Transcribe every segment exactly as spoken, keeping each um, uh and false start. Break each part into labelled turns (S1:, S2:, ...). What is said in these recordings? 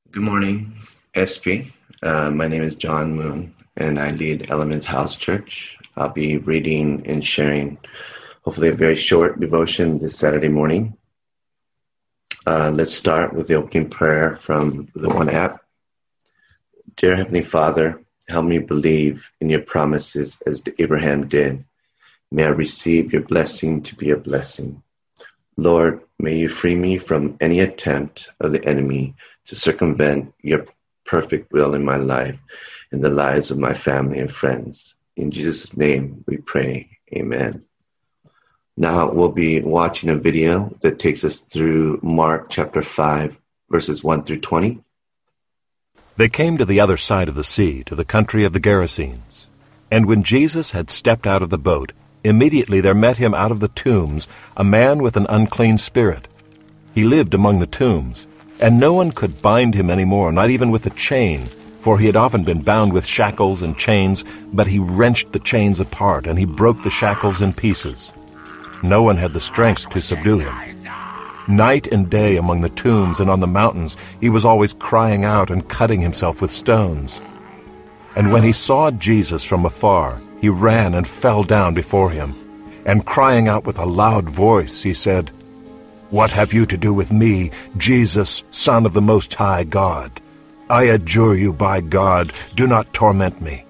S1: Good morning, S P. Uh, my name is John Moon, and I lead Elements House Church. I'll be reading and sharing, hopefully, a very short devotion this Saturday morning. Uh, let's start with the opening prayer from the One app. Dear Heavenly Father, help me believe in your promises as Abraham did. May I receive your blessing to be a blessing. Lord, may you free me from any attempt of the enemy to circumvent your perfect will in my life and the lives of my family and friends. In Jesus' name we pray, amen. Now we'll be watching a video that takes us through Mark chapter five, verses one through twenty.
S2: They came to the other side of the sea, to the country of the Gerasenes. And when Jesus had stepped out of the boat, immediately there met him out of the tombs a man with an unclean spirit. He lived among the tombs, and no one could bind him any more, not even with a chain, for he had often been bound with shackles and chains, but he wrenched the chains apart, and he broke the shackles in pieces. No one had the strength to subdue him. Night and day among the tombs and on the mountains he was always crying out and cutting himself with stones. And when he saw Jesus from afar, he ran and fell down before him, and crying out with a loud voice, he said, "What have you to do with me, Jesus, Son of the Most High God? I adjure you by God, do not torment me."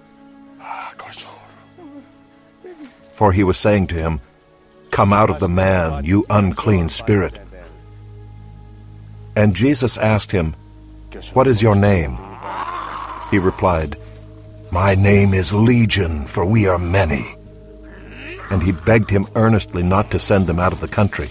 S2: For he was saying to him, "Come out of the man, you unclean spirit." And Jesus asked him, "What is your name?" He replied, "My name is Legion, for we are many." And he begged him earnestly not to send them out of the country.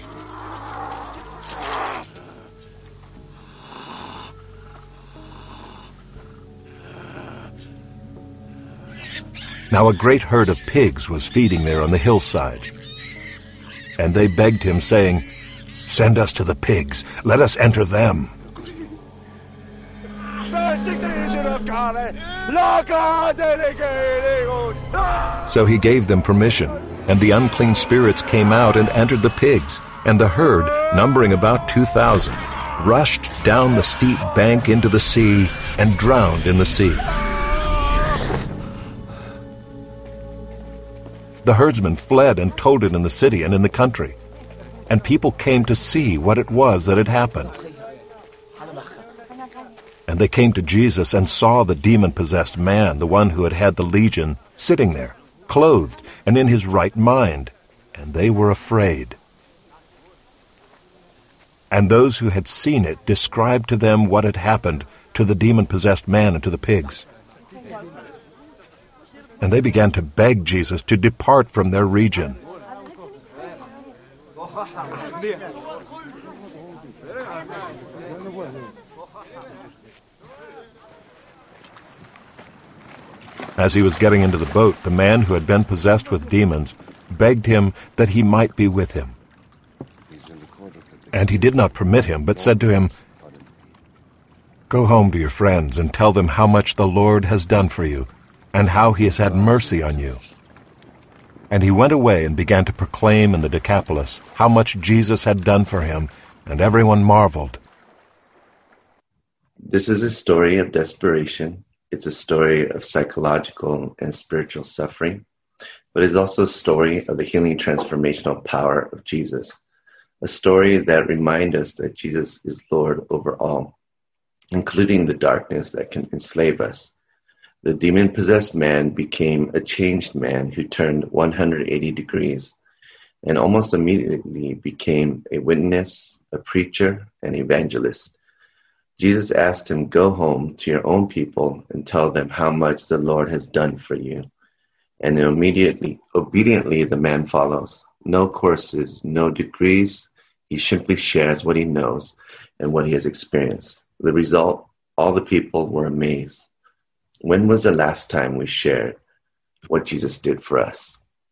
S2: Now a great herd of pigs was feeding there on the hillside. And they begged him, saying, "Send us to the pigs, let us enter them." So he gave them permission, and the unclean spirits came out and entered the pigs, and the herd, numbering about two thousand, rushed down the steep bank into the sea and drowned in the sea. The herdsmen fled and told it in the city and in the country, and people came to see what it was that had happened. And they came to Jesus and saw the demon-possessed man, the one who had had the legion, sitting there, clothed and in his right mind, and they were afraid. And those who had seen it described to them what had happened to the demon-possessed man and to the pigs. And they began to beg Jesus to depart from their region. As he was getting into the boat, the man who had been possessed with demons begged him that he might be with him. And he did not permit him, but said to him, "Go home to your friends and tell them how much the Lord has done for you, and how he has had mercy on you." And he went away and began to proclaim in the Decapolis how much Jesus had done for him, and everyone marveled.
S1: This is a story of desperation. It's a story of psychological and spiritual suffering, but it's also a story of the healing transformational power of Jesus, a story that reminds us that Jesus is Lord over all, including the darkness that can enslave us. The demon-possessed man became a changed man who turned one hundred eighty degrees and almost immediately became a witness, a preacher, an evangelist. Jesus asked him, "Go home to your own people and tell them how much the Lord has done for you." And immediately, obediently, the man follows. No courses, no degrees. He simply shares what he knows and what he has experienced. The result, all the people were amazed. When was the last time we shared what Jesus did for us?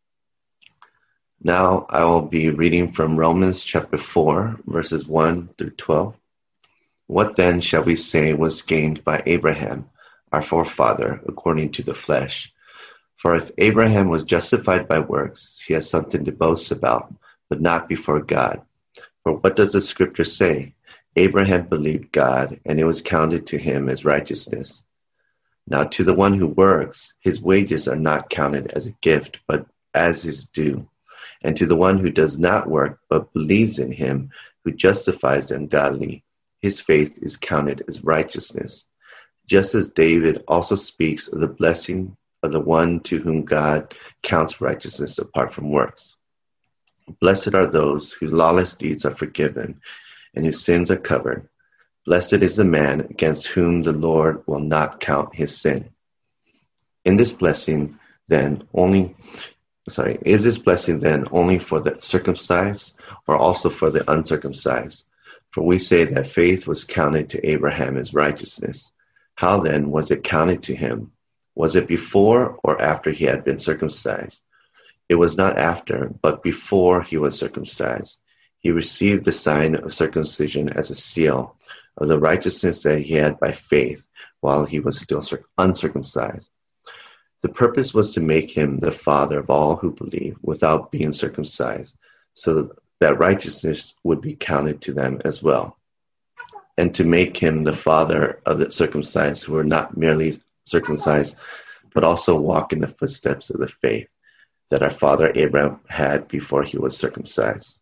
S1: Now I will be reading from Romans chapter four, verses one through twelve. What then shall we say was gained by Abraham, our forefather, according to the flesh? For if Abraham was justified by works, he has something to boast about, but not before God. For what does the scripture say? Abraham believed God, and it was counted to him as righteousness. Now to the one who works, his wages are not counted as a gift, but as his due. And to the one who does not work, but believes in him who justifies the ungodly, his faith is counted as righteousness. Just as David also speaks of the blessing of the one to whom God counts righteousness apart from works. Blessed are those whose lawless deeds are forgiven and whose sins are covered. Blessed is the man against whom the Lord will not count his sin. In this blessing, then, only, sorry, is this blessing then only for the circumcised or also for the uncircumcised? For we say that faith was counted to Abraham as righteousness. How then was it counted to him? Was it before or after he had been circumcised? It was not after, but before he was circumcised. He received the sign of circumcision as a seal of the righteousness that he had by faith while he was still uncircumcised. The purpose was to make him the father of all who believe without being circumcised, so that righteousness would be counted to them as well, and to make him the father of the circumcised who were not merely circumcised, but also walk in the footsteps of the faith that our father Abraham had before he was circumcised.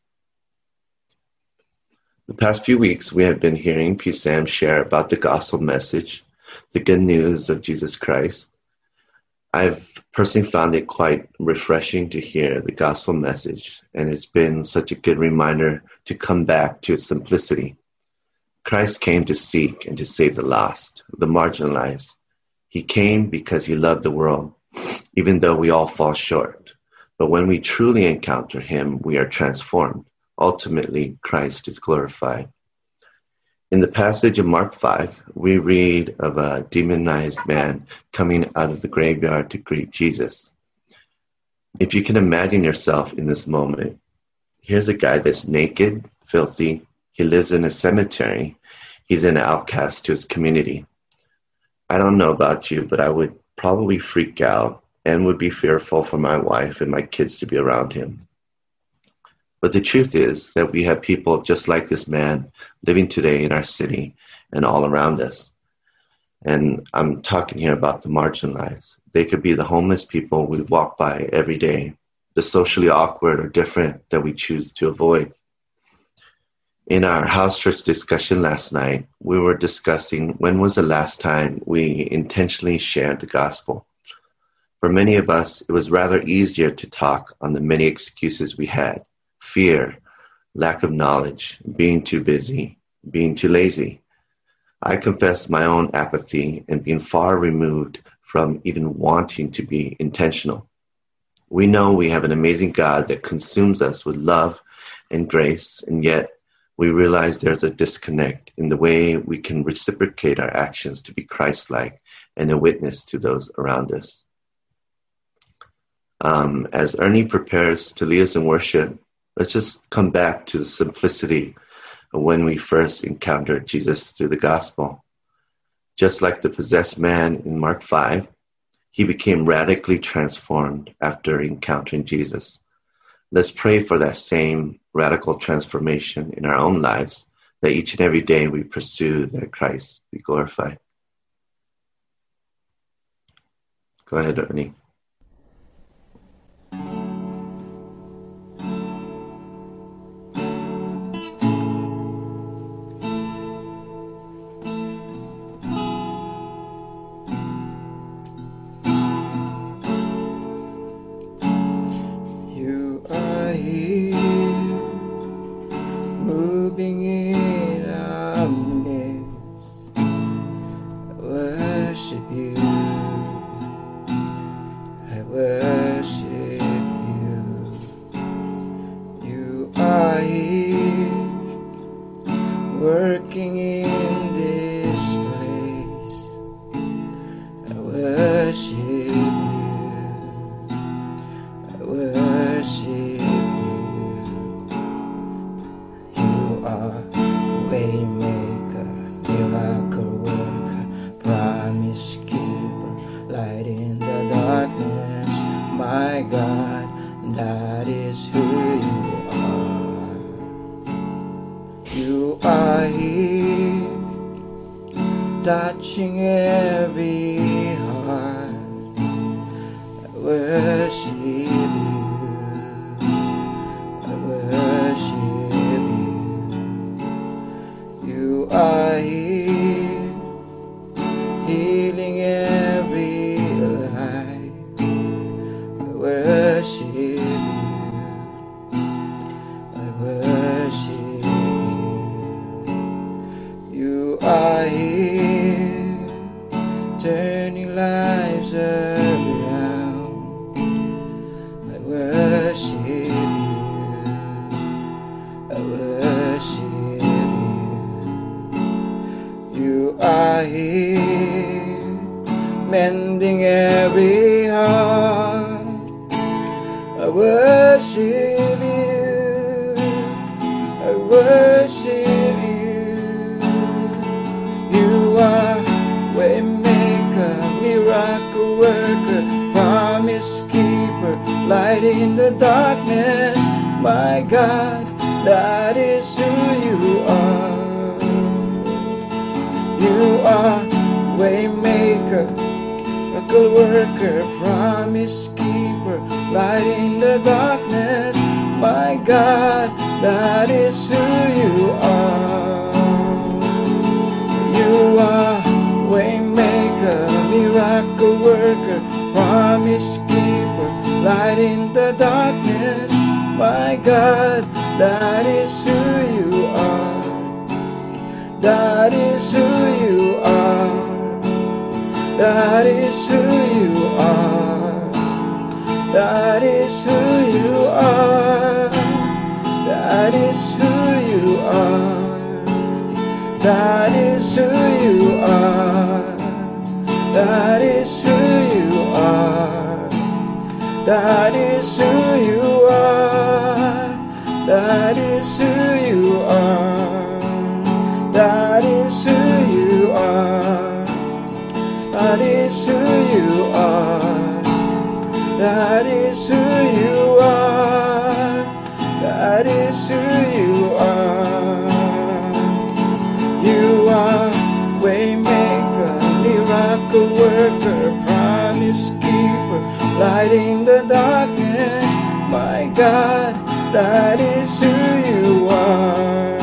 S1: The past few weeks, we have been hearing P. Sam share about the gospel message, the good news of Jesus Christ. I've personally found it quite refreshing to hear the gospel message, and it's been such a good reminder to come back to its simplicity. Christ came to seek and to save the lost, the marginalized. He came because he loved the world, even though we all fall short. But when we truly encounter him, we are transformed. Ultimately, Christ is glorified. In the passage of Mark five, we read of a demonized man coming out of the graveyard to greet Jesus. If you can imagine yourself in this moment, here's a guy that's naked, filthy. He lives in a cemetery. He's an outcast to his community. I don't know about you, but I would probably freak out and would be fearful for my wife and my kids to be around him. But the truth is that we have people just like this man living today in our city and all around us. And I'm talking here about the marginalized. They could be the homeless people we walk by every day, the socially awkward or different that we choose to avoid. In our house church discussion last night, we were discussing when was the last time we intentionally shared the gospel. For many of us, it was rather easier to talk on the many excuses we had: fear, lack of knowledge, being too busy, being too lazy. I confess my own apathy and being far removed from even wanting to be intentional. We know we have an amazing God that consumes us with love and grace, and yet we realize there's a disconnect in the way we can reciprocate our actions to be Christ-like and a witness to those around us. Um, as Ernie prepares to lead us in worship, let's just come back to the simplicity of when we first encountered Jesus through the gospel. Just like the possessed man in Mark five, he became radically transformed after encountering Jesus. Let's pray for that same radical transformation in our own lives, that each and every day we pursue that Christ be glorified. Go ahead, Ernie.
S3: You are here. touching every heart. I worship you, I worship you. You are here, healing every life. I worship you, I worship you. You are here, turning lives around. I worship you, I worship you. You are here, mending every heart. I worship you, I worship you. You are waymaker, miracle worker, promise keeper, light in the darkness. My God, that is who you are. You are waymaker, miracle worker, promise keeper, light in the darkness. My God, that is who you are. You are waymaker, miracle worker, promise keeper, light in the darkness. My God, that is who you are. That is who you are. That is who you are. That is who you are. That is who you are. That is who you are. That is who you are. That is who you are. That is who you are. That is who you are. That is who you are. That is who you are. That is who you are. You are waymaker, miracle worker, promise keeper, light in the darkness. My God, that is who you are.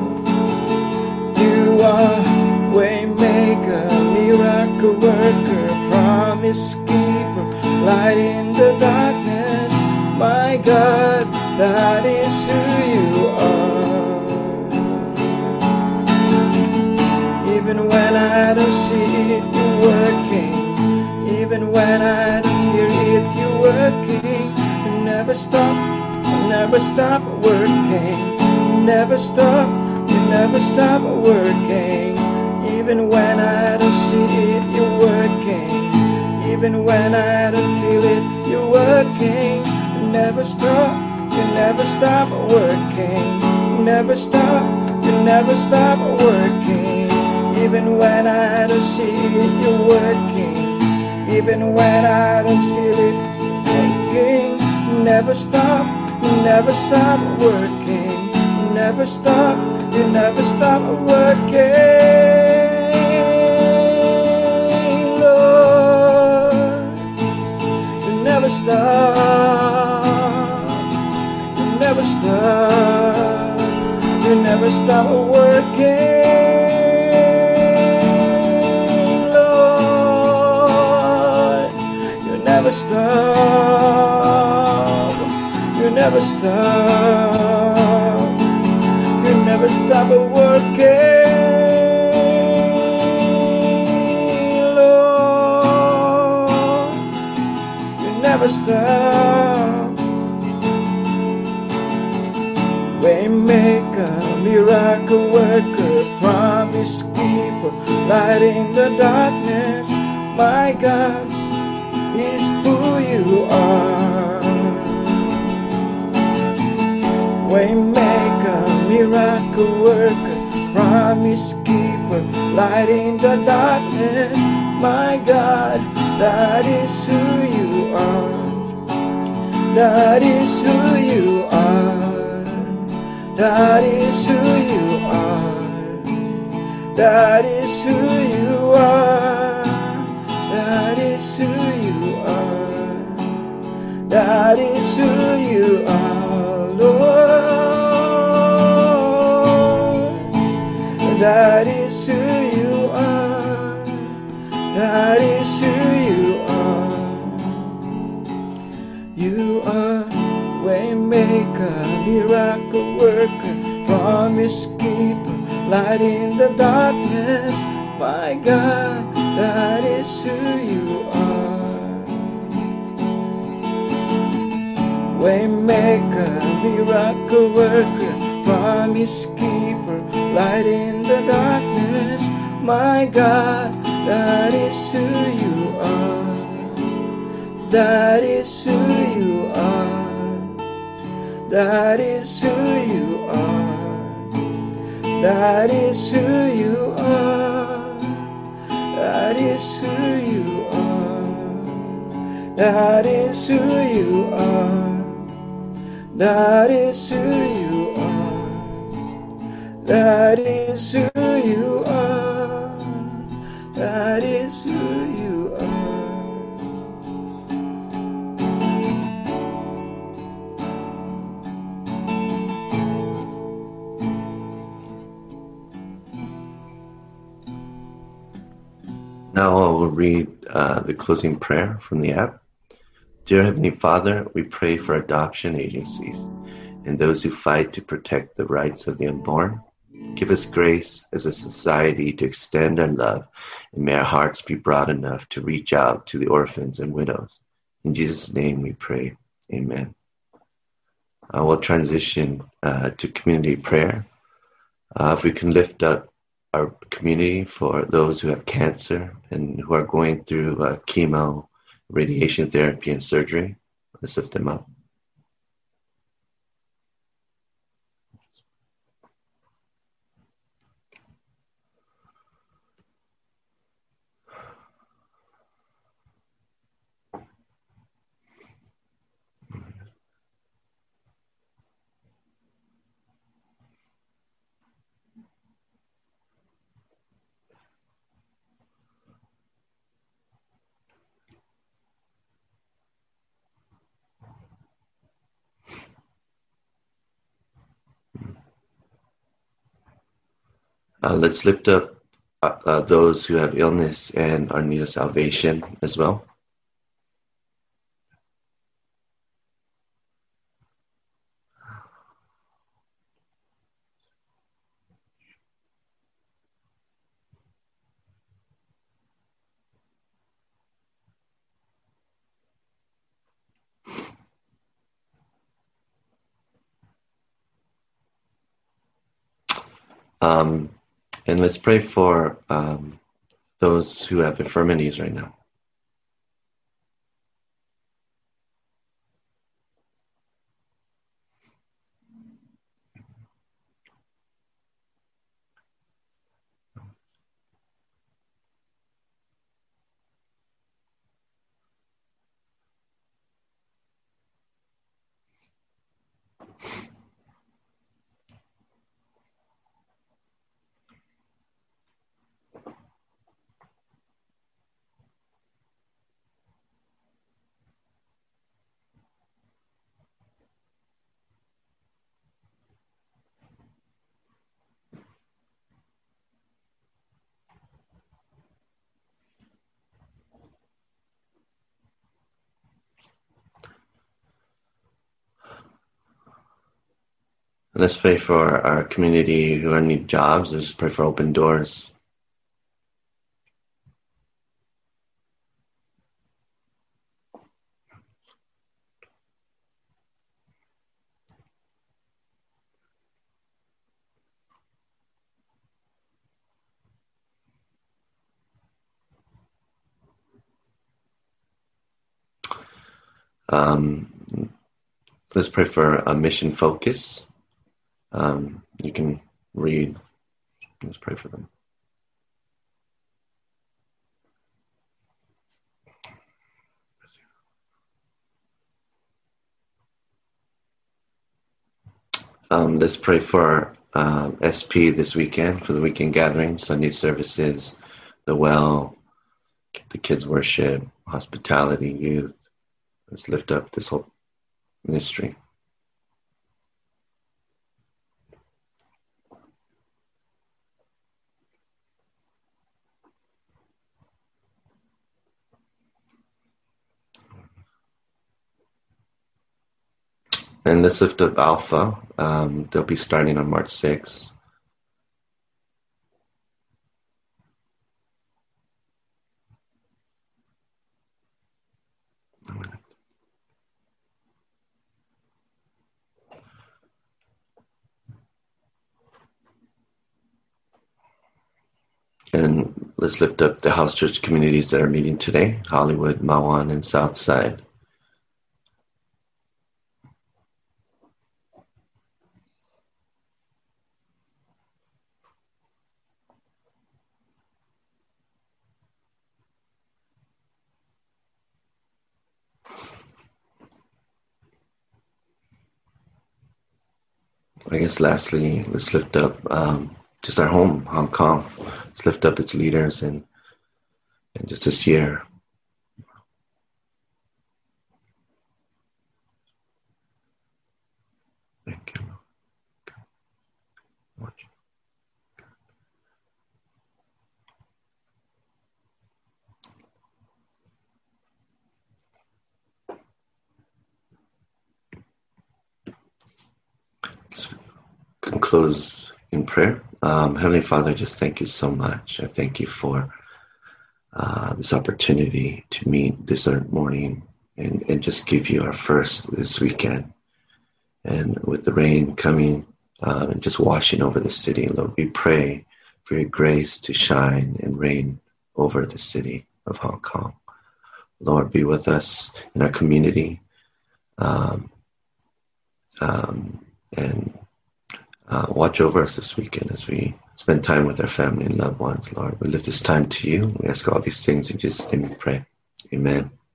S3: You are waymaker, miracle worker, promise keeper, light in the darkness. My God, that is who you are. Even when I don't see it, you're working. Even when I don't hear it, you're working. You never stop, you never stop working. You never stop, you never stop working. Even when I don't see it, you're working. Even when I don't feel it, you're working. You never stop, you never stop working. You never stop, you never stop working. Even when I don't see it, you're working. Even when I don't feel it, working. You never stop, you never stop working. You never stop, you never stop working, Lord. You never stop, you never stop, you never stop working. Never stop, you never stop, you never stop working, Lord. You never stop. Waymaker, miracle worker, promise keeper, light in the darkness. My God is who you are. Waymaker, miracle worker, promise keeper, light in the darkness. My God, that is who you are. That is who you are. That is who you are. That is who you is who you are, Lord. That is who you are. That is who you are. You are Waymaker, miracle worker, promise keeper, light in the darkness. My God, that is who you are. Waymaker, miracle worker, promise keeper, light in the darkness. My God, that is who you are. That is who you are. That is who you are. That is who you are. That is who you are. That is who you are. That is who you are. That is who you are. That is who you are.
S1: Now I will read uh, the closing prayer from the app. Dear Heavenly Father, we pray for adoption agencies and those who fight to protect the rights of the unborn. Give us grace as a society to extend our love, and may our hearts be broad enough to reach out to the orphans and widows. In Jesus' name we pray. Amen. I will transition uh, to community prayer. Uh, if we can lift up our community for those who have cancer and who are going through uh, chemo, radiation therapy, and surgery. Let's lift them up. Uh, let's lift up uh, uh, those who have illness and are in need of salvation as well. Um, and let's pray for um, those who have infirmities right now. And let's pray for our community who need jobs. Let's pray for open doors. Um, let's pray for a mission focus. Um, you can read. Let's pray for them. Um, let's pray for uh, S P this weekend, for the weekend gathering, Sunday services, the well, the kids worship, hospitality, youth. Let's lift up this whole ministry. And let's lift up Alpha. Um, they'll be starting on March sixth. And let's lift up the house church communities that are meeting today: Hollywood, Mawan, and Southside. I guess lastly, let's lift up um, just our home, Hong Kong. Let's lift up its leaders and, and just this year. Thank you. Watch. Can close in prayer. Um, Heavenly Father, just thank you so much. I thank you for uh, this opportunity to meet this morning and, and just give you our first this weekend. And with the rain coming uh, and just washing over the city, Lord, we pray for your grace to shine and reign over the city of Hong Kong. Lord, be with us in our community um, um, and Uh, watch over us this weekend as we spend time with our family and loved ones, Lord. We lift this time to you. We ask all these things in Jesus' name we pray. Amen.